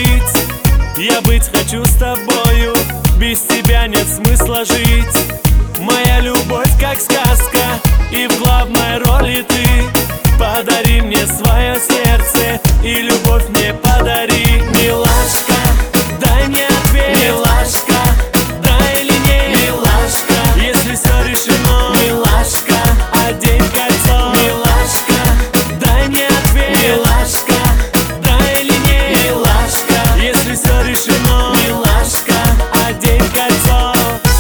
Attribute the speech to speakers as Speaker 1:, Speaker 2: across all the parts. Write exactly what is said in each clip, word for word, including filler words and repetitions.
Speaker 1: жить. Я быть хочу с тобою, без тебя нет смысла жить. Моя любовь как сказка, и в главной роли ты. Подари мне свое сердце, и любовь мне подари. Милашка, дай мне ответ. Милашка, да или нет? Милашка, если все решено. Милашка, одень кольцо. Милашка, дай мне ответ. Милашка, да или нет? Милашка, если все решено. Милашка, одень кольцо.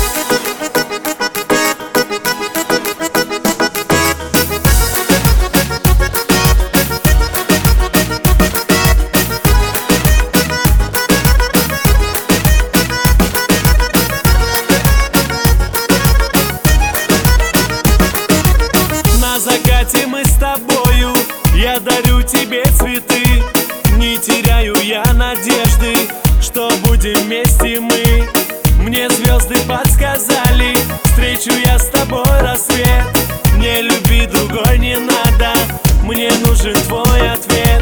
Speaker 1: На закате мы с тобою, я дарю тебе цветы. Не теряю я надежды, что будем вместе мы. Мне звезды подсказали, встречу я с тобой рассвет. Мне любви другой не надо, мне нужен твой ответ.